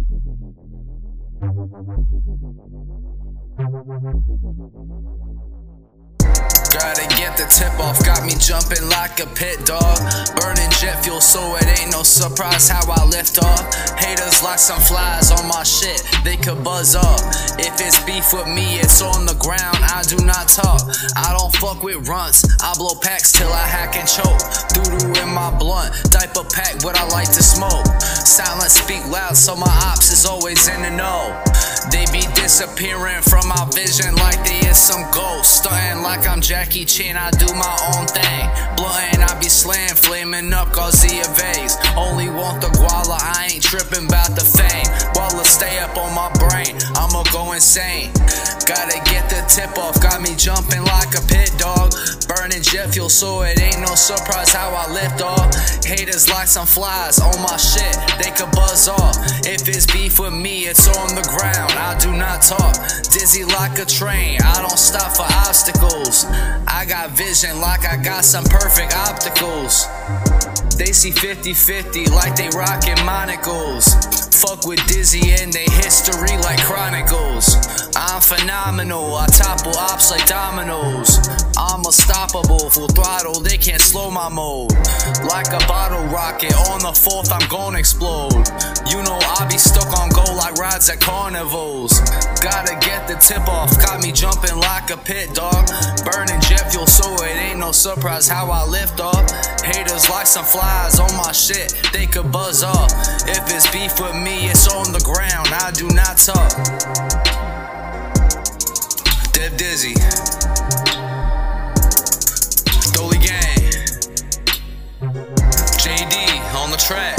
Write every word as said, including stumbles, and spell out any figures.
Gotta get the tip off, got me jumping like a pit dog. Burning jet fuel, so it ain't no surprise how I lift off. Haters like some flies on my shit, they could buzz off. If it's beef with me, it's on the ground, I do not talk. I don't fuck with runts, I blow packs till I hack and choke. Doo-doo in my blunt, diaper pack what I like to smoke. Silence speak loud, so my ops is always in the know. They be disappearing from my vision like they is some ghost. Stunting like I'm Jackie Chan, I do my own thing. Blunting, I be slaying, flaming up Garcia Vase. Only want the guala, I ain't tripping about the fame. Guala stay up on my brain, I'ma go insane. Gotta get the tip off, got me jumping like a pit dog. Burning jet fuel, so it ain't no surprise how I lift off. Haters like some flies on my shit, they could buzz off. If it's beef with me, it's on the ground, I do not talk. Dizzy like a train, I don't stop for obstacles. I got vision like I got some perfect opticals. They see fifty fifty like they rockin' monocles. Fuck with Dizzy and they history like chronicles. I'm phenomenal, I topple ops like dominoes. I'm unstoppable, full throttle, they can't slow my mode. Like a bottle rocket, on the fourth I'm gon' explode. You know I be stuck on go like rides at carnivals. Gotta get the tip off, got me jumping like a pit dog. Burning jet fuel, so it ain't no surprise how I lift off. Haters like some flies on my shit, they could buzz off. If it's beef with me, it's on the ground, I do not talk. Dev Dizzy, Dolly Gang, J D on the track.